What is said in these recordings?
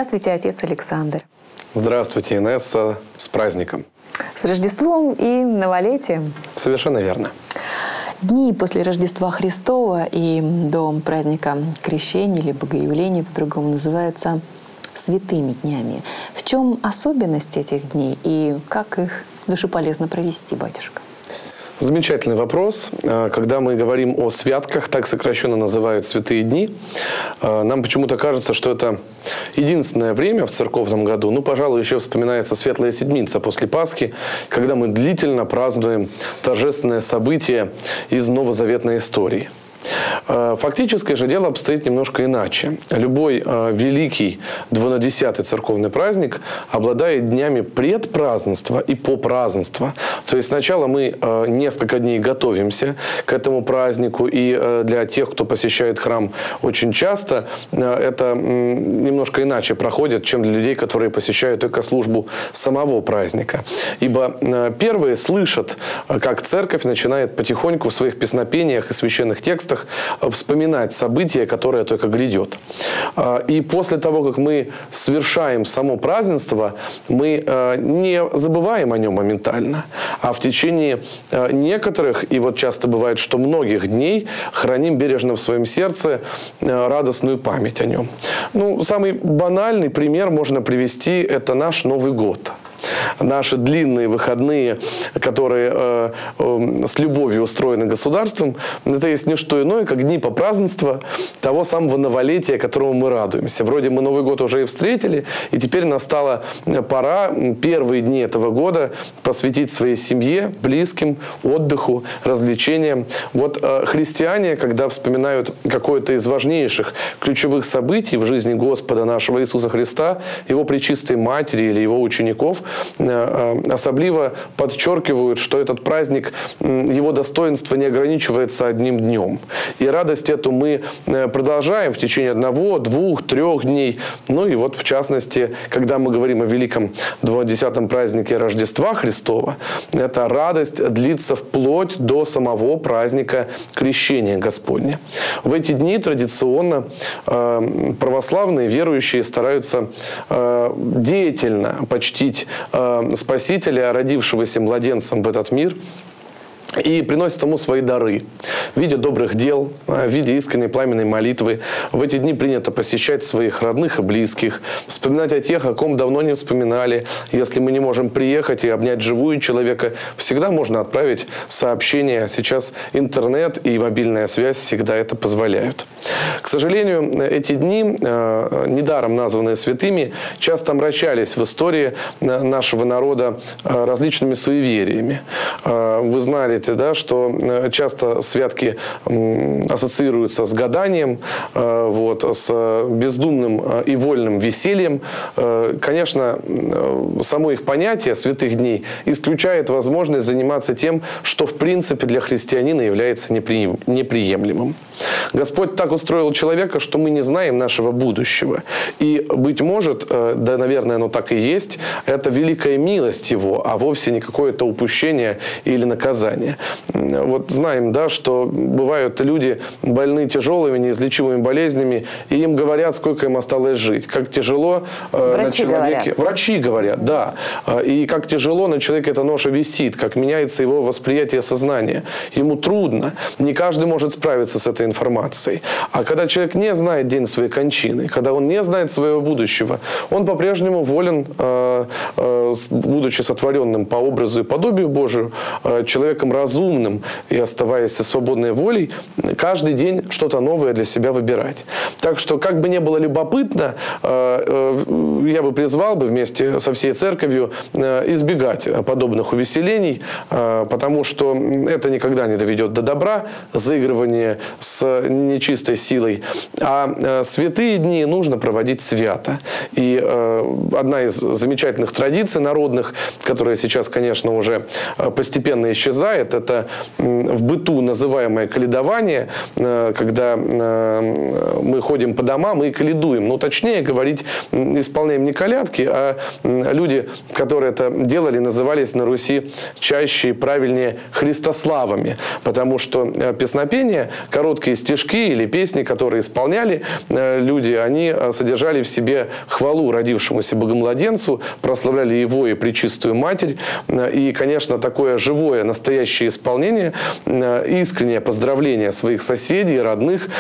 Здравствуйте, отец Александр. Здравствуйте, Инесса. С праздником. С Рождеством и новолетием. Совершенно верно. Дни после Рождества Христова и до праздника Крещения или Богоявления, по-другому называются святыми днями. В чем особенность этих дней и как их душеполезно провести, батюшка? Замечательный вопрос. Когда мы говорим о святках, так сокращенно называют святые дни, нам почему-то кажется, что это единственное время в церковном году. Пожалуй, еще вспоминается Светлая Седмица после Пасхи, когда мы длительно празднуем торжественное событие из новозаветной истории. Фактическое же дело обстоит немножко иначе. Любой великий 12-й церковный праздник обладает днями предпразднества и попразднества. То есть сначала мы несколько дней готовимся к этому празднику, и для тех, кто посещает храм очень часто, это немножко иначе проходит, чем для людей, которые посещают только службу самого праздника. Ибо первые слышат, как церковь начинает потихоньку в своих песнопениях и священных текстах вспоминать событие, которое только грядет. И после того, как мы совершаем само празднество, мы не забываем о нем моментально, а в течение некоторых, и вот часто бывает, что многих дней, храним бережно в своем сердце радостную память о нем. Самый банальный пример можно привести – это наш Новый год. Наши длинные выходные, которые с любовью устроены государством, это есть не что иное, как дни попразднества того самого новолетия, которому мы радуемся. Вроде мы Новый год уже и встретили, и теперь настала пора первые дни этого года посвятить своей семье, близким, отдыху, развлечениям. Христиане, когда вспоминают какое-то из важнейших ключевых событий в жизни Господа нашего Иисуса Христа, Его Пречистой Матери или Его учеников, особливо подчеркивают, что этот праздник, его достоинство не ограничивается одним днем. И радость эту мы продолжаем в течение 1, 2, 3 дней. И в частности, когда мы говорим о великом 20-м празднике Рождества Христова, эта радость длится вплоть до самого праздника Крещения Господня. В эти дни традиционно православные верующие стараются деятельно почтить Спасителя, родившегося младенцем в этот мир, и приносят ему свои дары в виде добрых дел, в виде искренней пламенной молитвы. В эти дни принято посещать своих родных и близких, вспоминать о тех, о ком давно не вспоминали. Если мы не можем приехать и обнять живую человека, всегда можно отправить сообщение. Сейчас интернет и мобильная связь всегда это позволяют. К сожалению, эти дни, недаром названные святыми, часто омрачались в истории нашего народа различными суевериями. Вы знаете, что часто святки ассоциируются с гаданием, с бездумным и вольным весельем. Конечно, само их понятие святых дней исключает возможность заниматься тем, что в принципе для христианина является неприемлемым. Господь так устроил человека, что мы не знаем нашего будущего. И, быть может, наверное, оно так и есть, это великая милость Его, а вовсе не какое-то упущение или наказание. Знаем, что бывают люди больны тяжелыми, неизлечимыми болезнями, и им говорят, сколько им осталось жить. Как тяжело на человеке... Врачи говорят, да. И как тяжело на человеке эта ноша висит, как меняется его восприятие сознания. Ему трудно. Не каждый может справиться с этой информацией. А когда человек не знает день своей кончины, когда он не знает своего будущего, он по-прежнему волен, будучи сотворенным по образу и подобию Божию, человеком разумным и оставаясь со свободной волей, каждый день что-то новое для себя выбирать. Так что, как бы ни было любопытно, я бы призвал вместе со всей церковью избегать подобных увеселений, потому что это никогда не доведет до добра, заигрывание с нечистой силой. А святые дни нужно проводить свято. И одна из замечательных традиций народных, которая сейчас, конечно, уже постепенно исчезает, это в быту называемая называемое каледование, когда мы ходим по домам и каледуем. Ну, точнее говорить, исполняем не колядки, а люди, которые это делали, назывались на Руси чаще и правильнее христославами, потому что песнопения, короткие стишки или песни, которые исполняли люди, они содержали в себе хвалу родившемуся Богомладенцу, прославляли его и Пречистую Матерь. И, конечно, такое живое, настоящее исполнение, искреннее поздравление своих соседей, родных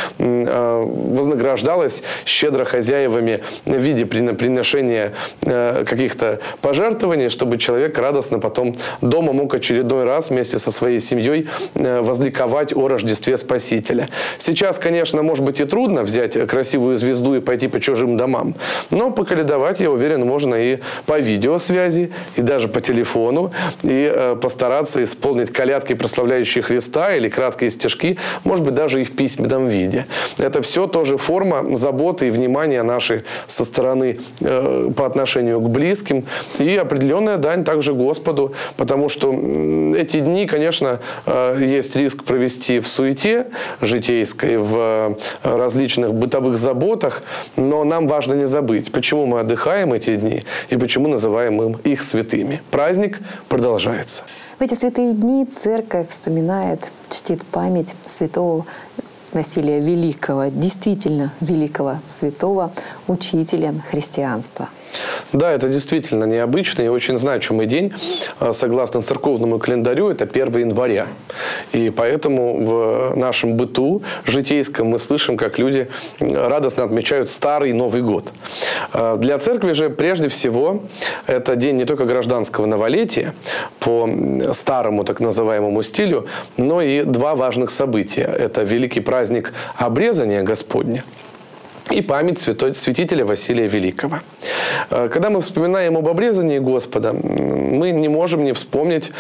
вознаграждалось щедро хозяевами в виде приношения каких-то пожертвований, чтобы человек радостно потом дома мог очередной раз вместе со своей семьей возликовать о Рождестве Спасителя. Сейчас, конечно, может быть и трудно взять красивую звезду и пойти по чужим домам, но поколедовать, я уверен, можно и по видеосвязи, и даже по телефону, и постараться исполнить колядки, прославляющие Христа, или краткие стишки, может быть, даже и в письменном виде. Это все тоже форма заботы и внимания нашей со стороны по отношению к близким, и определенная дань также Господу, потому что эти дни, конечно, есть риск провести в суете житейской, в различных бытовых заботах, но нам важно не забыть, почему мы отдыхаем эти дни и почему называем их святыми. Праздник продолжается. В эти святые дни церковь вспоминает, чтит память святого Василия Великого, действительно великого святого учителя христианства. Да, это действительно необычный и очень значимый день. Согласно церковному календарю, это 1 января. И поэтому в нашем быту житейском мы слышим, как люди радостно отмечают Старый Новый год. Для церкви же прежде всего это день не только гражданского новолетия по старому так называемому стилю, но и два важных события. Это великий праздник обрезания Господня и память святителя Василия Великого. Когда мы вспоминаем об обрезании Господа, мы не можем не вспомнить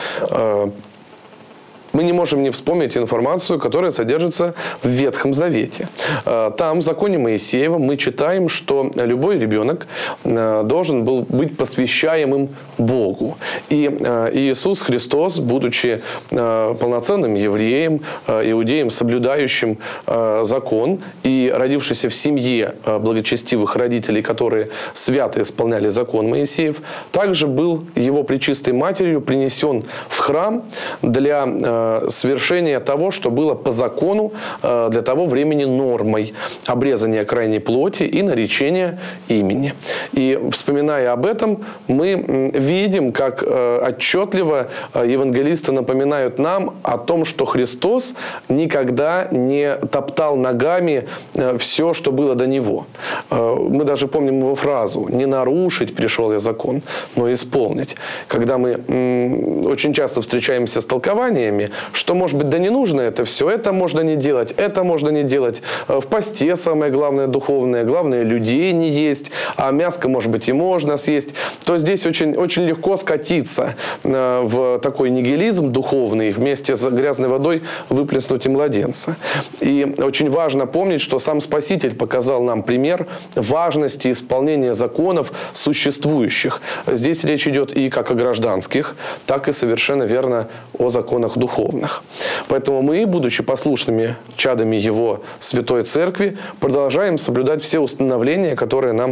информацию, которая содержится в Ветхом Завете. Там, в законе Моисеева, мы читаем, что любой ребенок должен был быть посвящаемым Богу. И Иисус Христос, будучи полноценным евреем, иудеем, соблюдающим закон и родившийся в семье благочестивых родителей, которые свято исполняли закон Моисеев, также был его пречистой матерью принесен в храм для совершения того, что было по закону для того времени нормой обрезания крайней плоти и наречения имени. И вспоминая об этом, мы видим, как отчетливо евангелисты напоминают нам о том, что Христос никогда не топтал ногами все, что было до Него. Мы даже помним его фразу «Не нарушить пришел я закон, но исполнить». Когда мы очень часто встречаемся с толкованиями, что, может быть, да не нужно это все, это можно не делать, это можно не делать. В посте самое главное духовное, главное людей не есть, а мяско, может быть, и можно съесть. То здесь очень, очень легко скатиться в такой нигилизм духовный, вместе с грязной водой выплеснуть и младенца. И очень важно помнить, что сам Спаситель показал нам пример важности исполнения законов существующих. Здесь речь идет и как о гражданских, так и совершенно верно о законах духовных. Поэтому мы, будучи послушными чадами Его Святой Церкви, продолжаем соблюдать все установления, которые нам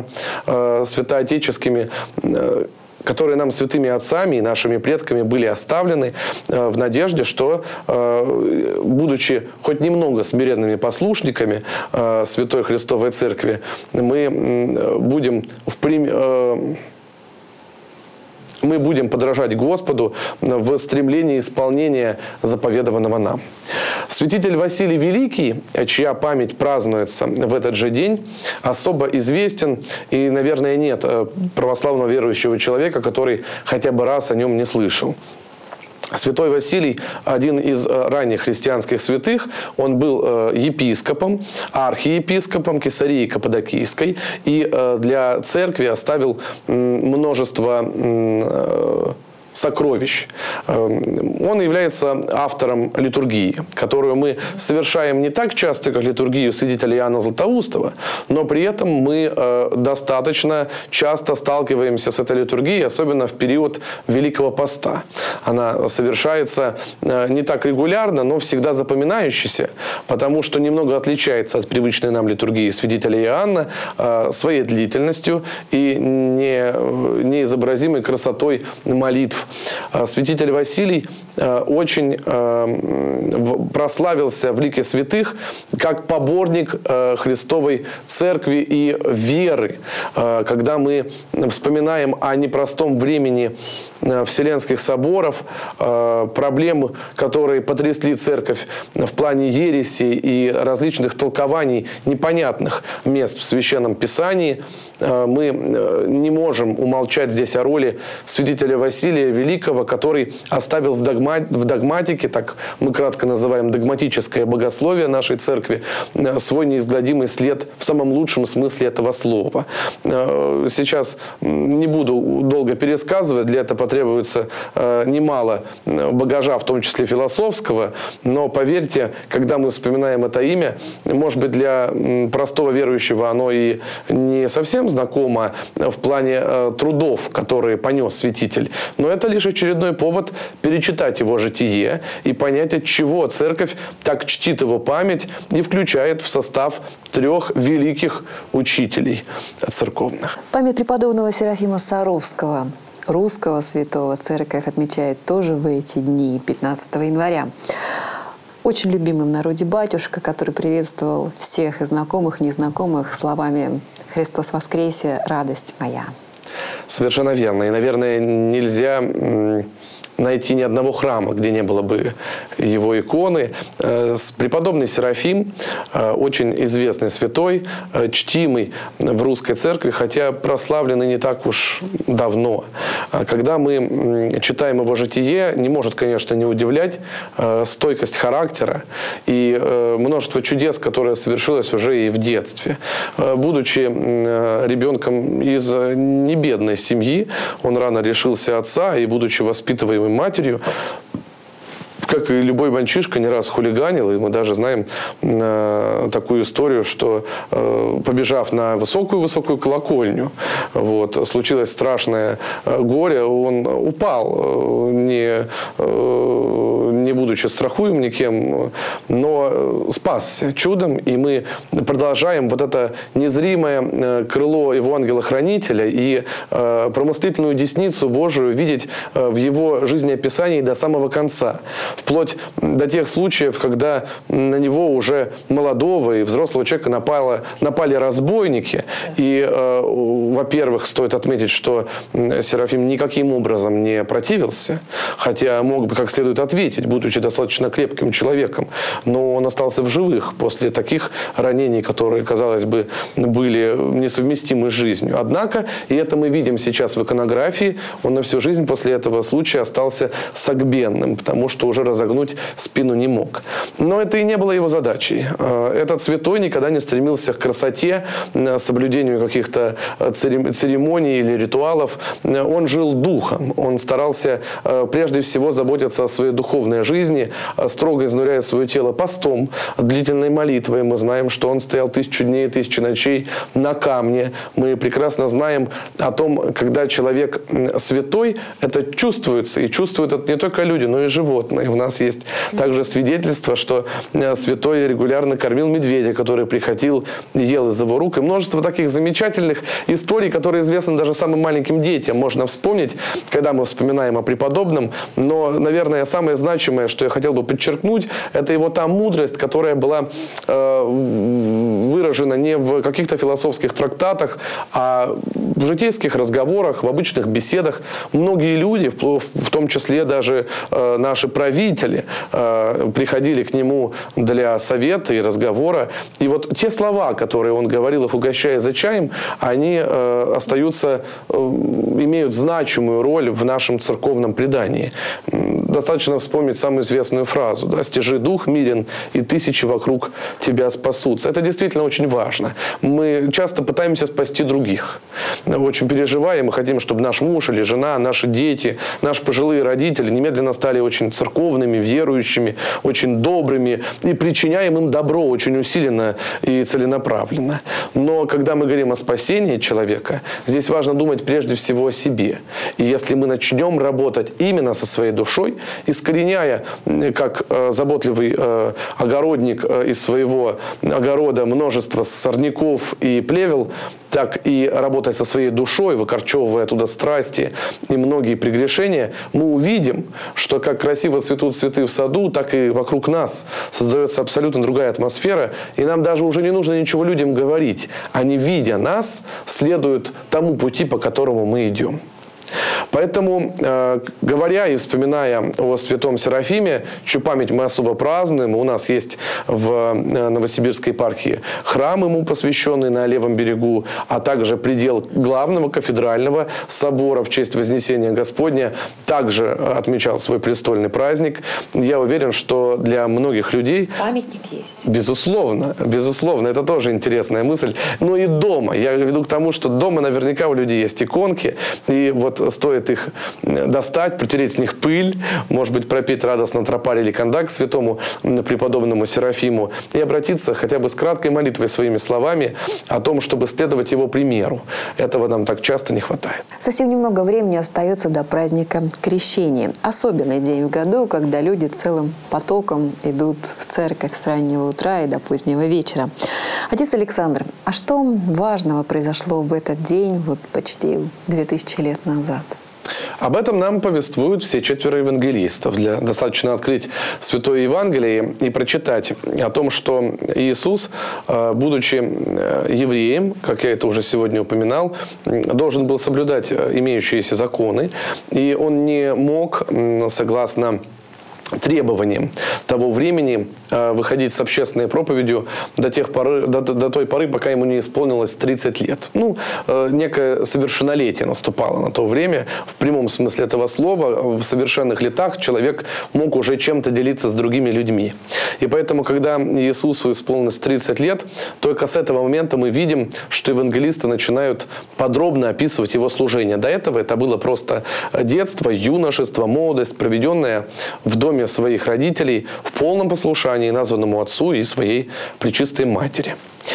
которые нам святыми отцами и нашими предками были оставлены в надежде, что, будучи хоть немного смиренными послушниками Святой Христовой Церкви, мы будем подражать Господу в стремлении исполнения заповедованного нам. Святитель Василий Великий, чья память празднуется в этот же день, особо известен, и, наверное, нет православного верующего человека, который хотя бы раз о нем не слышал. Святой Василий, один из ранних христианских святых, он был епископом, архиепископом Кесарии Каппадокийской, и для церкви оставил множество сокровищ. Он является автором литургии, которую мы совершаем не так часто, как литургию святителя Иоанна Златоустова, но при этом мы достаточно часто сталкиваемся с этой литургией, особенно в период Великого Поста. Она совершается не так регулярно, но всегда запоминающейся, потому что немного отличается от привычной нам литургии святителя Иоанна своей длительностью и неизобразимой красотой молитв. Святитель Василий очень прославился в лике святых как поборник Христовой Церкви и веры. Когда мы вспоминаем о непростом времени Вселенских соборов, проблем, которые потрясли Церковь в плане ереси и различных толкований непонятных мест в Священном Писании, мы не можем умолчать здесь о роли святителя Василия Великого, который оставил в догматике, так мы кратко называем догматическое богословие нашей Церкви, свой неизгладимый след в самом лучшем смысле этого слова. Сейчас не буду долго пересказывать, для этого потребуется немало багажа, в том числе философского, но поверьте, когда мы вспоминаем это имя, может быть, для простого верующего оно и не совсем знакомо в плане трудов, которые понес святитель, но это лишь очередной повод перечитать его житие и понять, от чего Церковь так чтит его память и включает в состав 3 великих учителей церковных. Память преподобного Серафима Саровского, русского святого, Церковь отмечает тоже в эти дни, 15 января. Очень любимый в народе батюшка, который приветствовал всех и знакомых, и незнакомых словами «Христос воскресе, радость моя». Совершенно верно. И, наверное, нельзя найти ни одного храма, где не было бы его иконы. Преподобный Серафим, очень известный святой, чтимый в русской церкви, хотя прославленный не так уж давно. Когда мы читаем его житие, не может, конечно, не удивлять стойкость характера и множество чудес, которое совершилось уже и в детстве. Будучи ребенком из небедной семьи, он рано лишился отца и, будучи воспитываемым матерью, как и любой мальчишка, не раз хулиганил, и мы даже знаем такую историю, что, побежав на высокую-высокую колокольню, случилось страшное горе, он упал, не будучи страхуем никем, но спасся чудом, и мы продолжаем это незримое крыло его ангела-хранителя и промыслительную десницу Божию видеть в его жизнеописании до самого конца. Вплоть до тех случаев, когда на него уже молодого и взрослого человека напали разбойники. И, во-первых, стоит отметить, что Серафим никаким образом не противился, хотя мог бы как следует ответить, будучи достаточно крепким человеком. Но он остался в живых после таких ранений, которые, казалось бы, были несовместимы с жизнью. Однако, и это мы видим сейчас в иконографии, он на всю жизнь после этого случая остался согбенным, потому что уже разогнуть спину не мог. Но это и не было его задачей. Этот святой никогда не стремился к красоте, соблюдению каких-то церемоний или ритуалов. Он жил духом. Он старался прежде всего заботиться о своей духовной жизни, строго изнуряя свое тело постом, длительной молитвой. Мы знаем, что он стоял 1000 дней и 1000 ночей на камне. Мы прекрасно знаем о том, когда человек святой, это чувствуется. И чувствуют это не только люди, но и животные. У нас есть также свидетельство, что святой регулярно кормил медведя, который приходил и ел из его рук. И множество таких замечательных историй, которые известны даже самым маленьким детям. Можно вспомнить, когда мы вспоминаем о преподобном. Но, наверное, самое значимое, что я хотел бы подчеркнуть, это его та мудрость, которая была выражена не в каких-то философских трактатах, а в житейских разговорах, в обычных беседах. Многие люди, в том числе даже наши правители, родители приходили к нему для совета и разговора. И вот те слова, которые он говорил, их угощая за чаем, они остаются, имеют значимую роль в нашем церковном предании. Достаточно вспомнить самую известную фразу, да, «Стяжи дух мирен, и тысячи вокруг тебя спасутся». Это действительно очень важно. Мы часто пытаемся спасти других. Очень переживаем, мы хотим, чтобы наш муж или жена, наши дети, наши пожилые родители немедленно стали очень церковными, верующими, очень добрыми и причиняем им добро очень усиленно и целенаправленно. Но когда мы говорим о спасении человека, здесь важно думать прежде всего о себе. И если мы начнем работать именно со своей душой, искореняя, как заботливый огородник из своего огорода множество сорняков и плевел, так и работать со своей душой, выкорчевывая оттуда страсти и многие прегрешения, мы увидим, что как красиво цветут цветы в саду, так и вокруг нас создается абсолютно другая атмосфера, и нам даже уже не нужно ничего людям говорить. Они, видя нас, следуют тому пути, по которому мы идем. Поэтому, говоря и вспоминая о святом Серафиме, чью память мы особо празднуем, у нас есть в Новосибирской епархии храм ему посвященный на левом берегу, а также предел главного кафедрального собора в честь Вознесения Господня также отмечал свой престольный праздник. Я уверен, что для многих людей... Памятник есть. Безусловно, безусловно, это тоже интересная мысль. Но и дома. Я веду к тому, что дома наверняка у людей есть иконки, и вот стоит их достать, протереть с них пыль, может быть, пропеть радостно тропарь или кандак святому преподобному Серафиму и обратиться хотя бы с краткой молитвой своими словами о том, чтобы следовать его примеру. Этого нам так часто не хватает. Совсем немного времени остается до праздника Крещения. Особенный день в году, когда люди целым потоком идут в церковь с раннего утра и до позднего вечера. Отец Александр, а что важного произошло в этот день, вот почти 2000 лет назад? Об этом нам повествуют все 4 евангелистов. Достаточно открыть Святое Евангелие и прочитать о том, что Иисус, будучи евреем, как я это уже сегодня упоминал, должен был соблюдать имеющиеся законы, и он не мог, согласно требованиям того времени, выходить с общественной проповедью до той поры, пока ему не исполнилось 30 лет. Некое совершеннолетие наступало на то время. В прямом смысле этого слова, в совершенных летах человек мог уже чем-то делиться с другими людьми. И поэтому, когда Иисусу исполнилось 30 лет, только с этого момента мы видим, что евангелисты начинают подробно описывать его служение. До этого это было просто детство, юношество, молодость, проведенная в доме своих родителей в полном послушании названному Отцу и своей Пречистой Матери.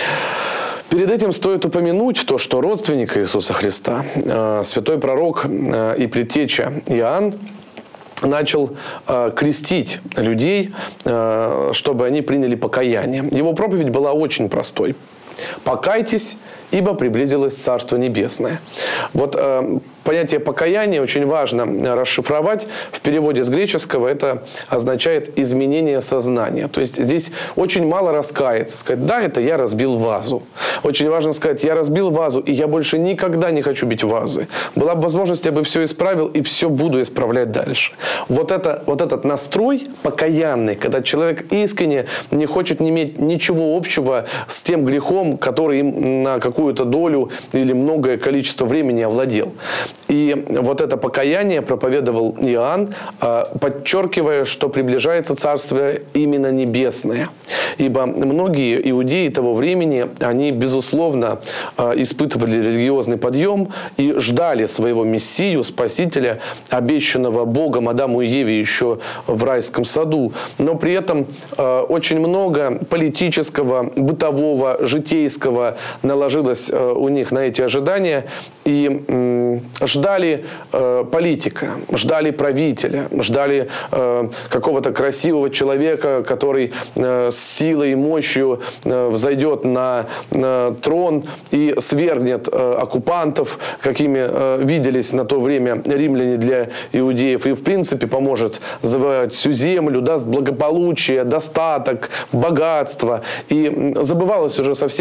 Перед этим стоит упомянуть то, что родственник Иисуса Христа, святой пророк и предтеча Иоанн, начал крестить людей, чтобы они приняли покаяние. Его проповедь была очень простой. «Покайтесь, ибо приблизилось Царство Небесное». Вот понятие покаяния очень важно расшифровать. В переводе с греческого это означает изменение сознания. То есть здесь очень мало раскаяться. Сказать, да, это я разбил вазу. Очень важно сказать, я разбил вазу, и я больше никогда не хочу бить вазы. Была бы возможность, я бы все исправил, и все буду исправлять дальше. Вот этот настрой покаянный, когда человек искренне не хочет иметь ничего общего с тем грехом, который им на какую-то долю или многое количество времени овладел. И вот это покаяние проповедовал Иоанн, подчеркивая, что приближается Царство именно Небесное. Ибо многие иудеи того времени, они, безусловно, испытывали религиозный подъем и ждали своего Мессию, Спасителя, обещанного Богом Адаму и Еве еще в райском саду. Но при этом очень много политического, бытового, житейского наложилось у них на эти ожидания. И ждали политика, ждали правителя, ждали какого-то красивого человека, который с силой и мощью взойдет на трон и свергнет оккупантов, какими виделись на то время римляне для иудеев, и в принципе поможет завоевать всю землю, даст благополучие, достаток, богатство. И забывалось уже совсем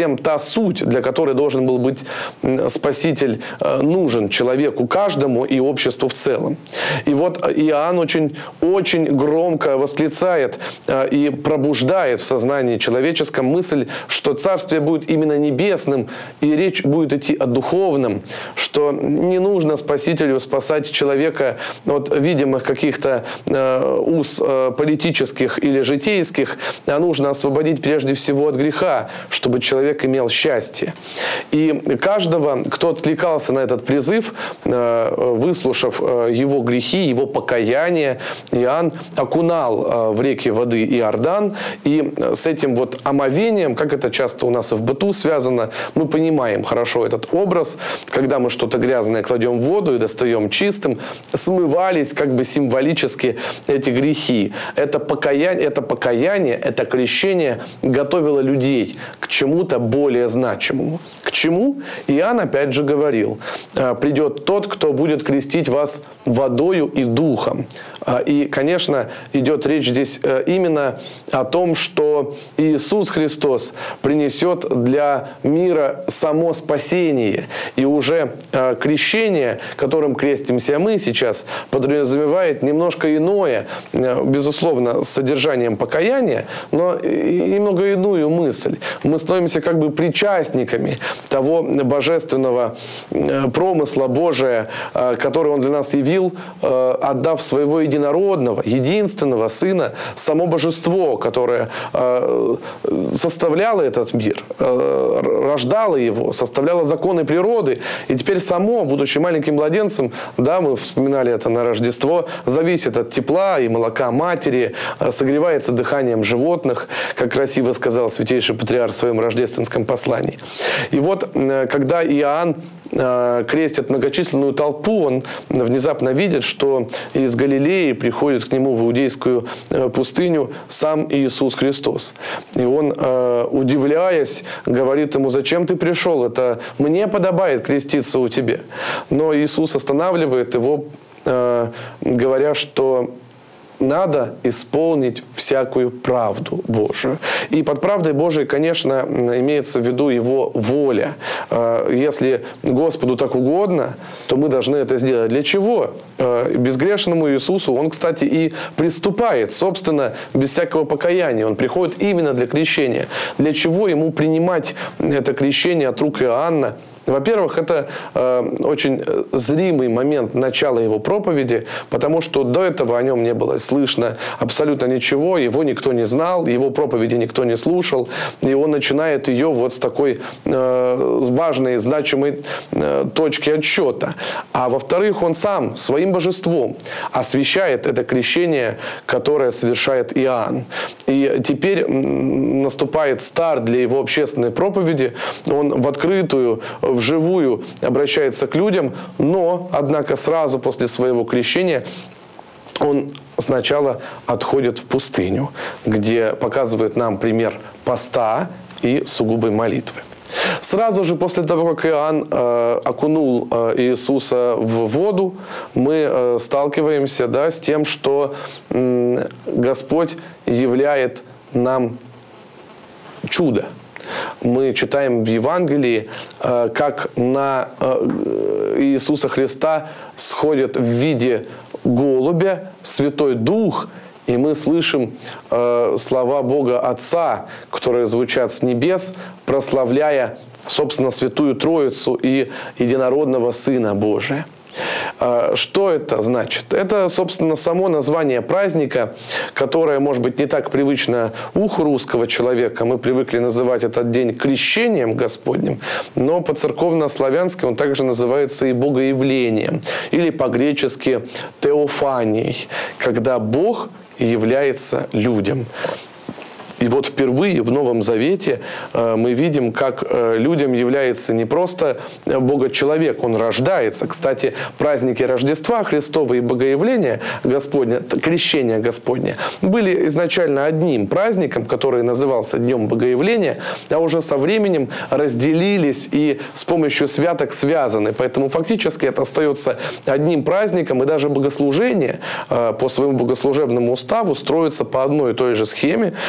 совсем та суть, для которой должен был быть Спаситель, нужен человеку каждому и обществу в целом. И вот Иоанн очень громко восклицает и пробуждает в сознании человеческом мысль, что Царствие будет именно небесным, и речь будет идти о духовном, что не нужно Спасителю спасать человека от видимых каких-то уз политических или житейских, а нужно освободить прежде всего от греха, чтобы человек имел счастье. И каждого, кто откликался на этот призыв, выслушав его грехи, его покаяние, Иоанн окунал в реки воды Иордан, и с этим вот омовением, как это часто у нас и в быту связано, мы понимаем хорошо этот образ, когда мы что-то грязное кладем в воду и достаем чистым, смывались как бы символически эти грехи. Это покаяние, это крещение готовило людей к чему-то более значимому. К чему? Иоанн опять же говорил: придет тот, кто будет крестить вас водою и духом. И, конечно, идет речь здесь именно о том, что Иисус Христос принесет для мира само спасение. И уже крещение, которым крестимся мы сейчас, подразумевает немножко иное, безусловно, с содержанием покаяния, но немного иную мысль. Мы становимся как бы причастниками того божественного промысла Божия, который Он для нас явил, отдав своего единородного, единственного Сына, само Божество, которое составляло этот мир, рождало его, составляло законы природы, и теперь само, будучи маленьким младенцем, да, мы вспоминали это на Рождество, зависит от тепла и молока матери, согревается дыханием животных, как красиво сказал Святейший Патриарх в своем рождественском послании. И вот, когда Иоанн крестит многочисленную толпу, он внезапно видит, что из Галилеи приходит к нему в иудейскую пустыню сам Иисус Христос. И он, удивляясь, говорит ему: «Зачем ты пришел? Это мне подобает креститься у тебя». Но Иисус останавливает его, говоря, что надо исполнить всякую правду Божию. И под правдой Божией, конечно, имеется в виду Его воля. Если Господу так угодно, то мы должны это сделать. Для чего? Безгрешному Иисусу Он, кстати, и приступает, собственно, без всякого покаяния. Он приходит именно для крещения. Для чего Ему принимать это крещение от рук Иоанна? Во-первых, это очень зримый момент начала его проповеди, потому что до этого о нем не было слышно абсолютно ничего, его никто не знал, его проповеди никто не слушал, и он начинает ее вот с такой важной, значимой точки отсчета. А во-вторых, он сам своим божеством освящает это крещение, которое совершает Иоанн. И теперь наступает старт для его общественной проповеди, он в открытую, вживую обращается к людям, но, однако, сразу после своего крещения он сначала отходит в пустыню, где показывает нам пример поста и сугубой молитвы. Сразу же после того, как Иоанн окунул Иисуса в воду, мы сталкиваемся, да, с тем, что Господь являет нам чудо. Мы читаем в Евангелии, как на Иисуса Христа сходит в виде голубя Святой Дух, и мы слышим слова Бога Отца, которые звучат с небес, прославляя, собственно, Святую Троицу и Единородного Сына Божия. Что это значит? Это, собственно, само название праздника, которое, может быть, не так привычно уху русского человека. Мы привыкли называть этот день крещением Господним, но по-церковно-славянски он также называется и богоявлением, или по-гречески теофанией, когда Бог является людям. И вот впервые в Новом Завете мы видим, как людям является не просто Бога-человек, Он рождается. Кстати, праздники Рождества Христова и Богоявления Господня, крещения Господня, были изначально одним праздником, который назывался Днем Богоявления, а уже со временем разделились и с помощью святок связаны. Поэтому фактически это остается одним праздником, и даже богослужение по своему богослужебному уставу строится по одной и той же схеме. Поэтому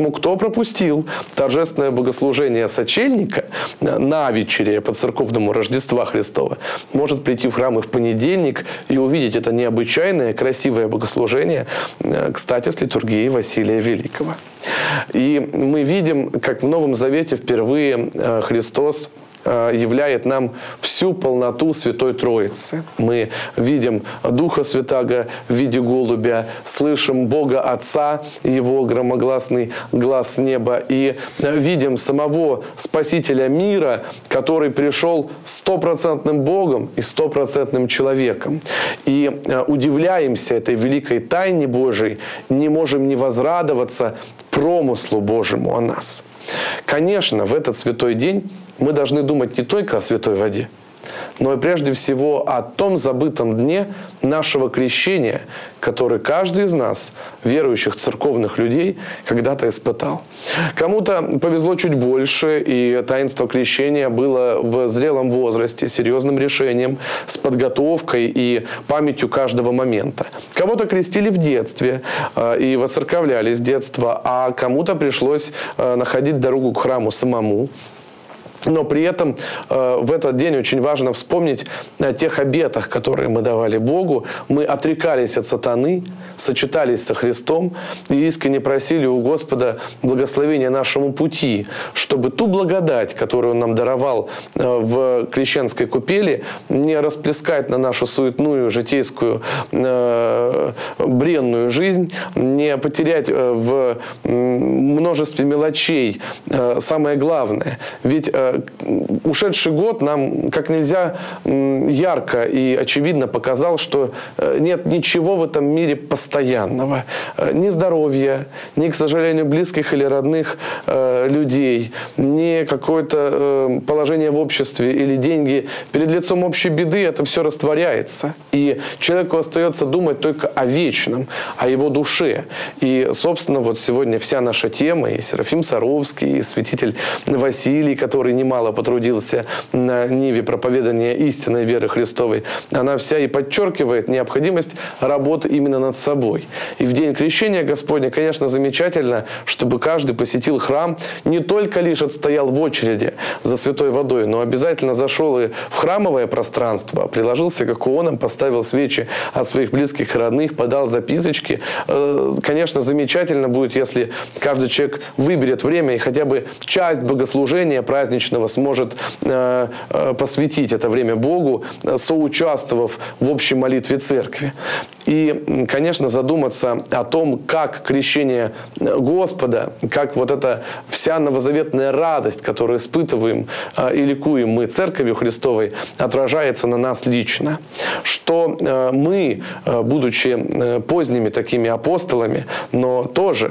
Поэтому кто пропустил торжественное богослужение сочельника на вечере по церковному Рождества Христова, может прийти в храм и в понедельник и увидеть это необычайное, красивое богослужение, кстати, с литургией Василия Великого. И мы видим, как в Новом Завете впервые Христос являет нам всю полноту Святой Троицы. Мы видим Духа Святаго в виде голубя, слышим Бога Отца, Его громогласный глас с неба, и видим самого Спасителя мира, который пришел стопроцентным Богом и стопроцентным человеком. И удивляемся этой великой тайне Божией, не можем не возрадоваться промыслу Божьему о нас. Конечно, в этот святой день мы должны думать не только о святой воде, но и прежде всего о том забытом дне нашего крещения, который каждый из нас, верующих церковных людей, когда-то испытал. Кому-то повезло чуть больше, и таинство крещения было в зрелом возрасте, серьезным решением, с подготовкой и памятью каждого момента. Кого-то крестили в детстве и воцерковляли с детства, а кому-то пришлось находить дорогу к храму самому. Но при этом в этот день очень важно вспомнить о тех обетах, которые мы давали Богу. Мы отрекались от сатаны, сочетались со Христом и искренне просили у Господа благословения нашему пути, чтобы ту благодать, которую Он нам даровал в крещенской купели, не расплескать на нашу суетную, житейскую, бренную жизнь, не потерять в множестве мелочей самое главное. Ведь ушедший год нам как нельзя ярко и очевидно показал, что нет ничего в этом мире постоянного. Ни здоровья, ни, к сожалению, близких или родных людей, ни какое-то положение в обществе или деньги. Перед лицом общей беды это все растворяется. И человеку остается думать только о вечном, о его душе. И, собственно, вот сегодня вся наша тема, и Серафим Саровский, и святитель Василий, который немало потрудился на ниве проповедания истинной веры Христовой, она вся и подчеркивает необходимость работы именно над собой. И в день крещения Господня, конечно, замечательно, чтобы каждый посетил храм, не только лишь отстоял в очереди за святой водой, но обязательно зашел и в храмовое пространство, приложился к иконам, поставил свечи от своих близких и родных, подал записочки. Конечно, замечательно будет, если каждый человек выберет время и хотя бы часть богослужения праздничного сможет посвятить это время Богу, соучаствовав в общей молитве церкви. И, конечно, задуматься о том, как крещение Господа, как вот эта вся новозаветная радость, которую испытываем и ликуем мы Церковью Христовой, отражается на нас лично. Что мы, будучи поздними такими апостолами, но тоже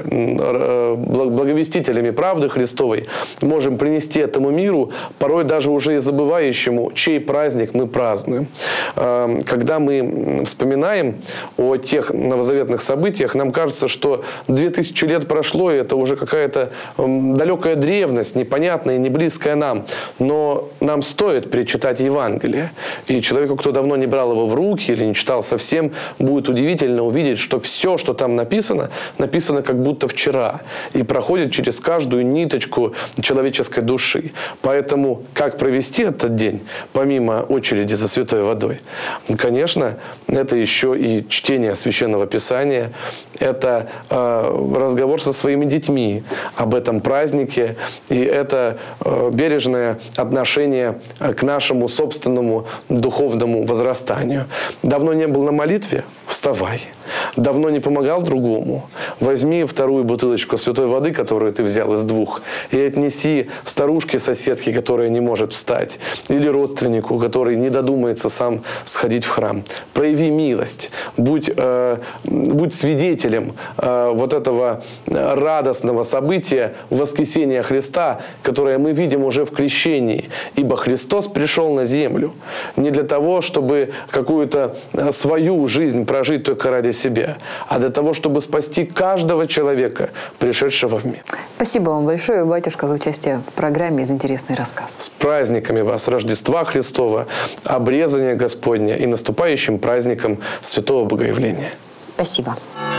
благовестителями правды Христовой, можем принести этому миру, порой даже уже и забывающему, чей праздник мы празднуем. Когда мы вспоминаем о тех новозаветных событиях, нам кажется, что 2000 лет прошло, и это уже какая-то далекая древность, непонятная и не близкая нам. Но нам стоит перечитать Евангелие. И человеку, кто давно не брал его в руки или не читал совсем, будет удивительно увидеть, что все, что там написано, написано как будто вчера. И проходит через каждую ниточку человеческой души. Поэтому как провести этот день, помимо очереди за святой водой? Конечно, это еще и чтение Священного Писания, это разговор со своими детьми об этом празднике, и это бережное отношение к нашему собственному духовному возрастанию. Давно не был на молитве? Вставай. Давно не помогал другому? Возьми вторую бутылочку святой воды, которую ты взял из 2, и отнеси старушке, соседке, которая не может встать, или родственнику, который не додумается сам сходить в храм. Прояви милость. Будь свидетелем вот этого радостного события воскресения Христа, которое мы видим уже в крещении. Ибо Христос пришел на землю не для того, чтобы какую-то свою жизнь прожить только ради себя, а для того, чтобы спасти каждого человека, пришедшего в мир. Спасибо вам большое, батюшка, за участие в программе и за интересный рассказ. С праздниками вас, Рождества Христова, обрезания Господня и наступающим праздником Святого Богоявления. Спасибо.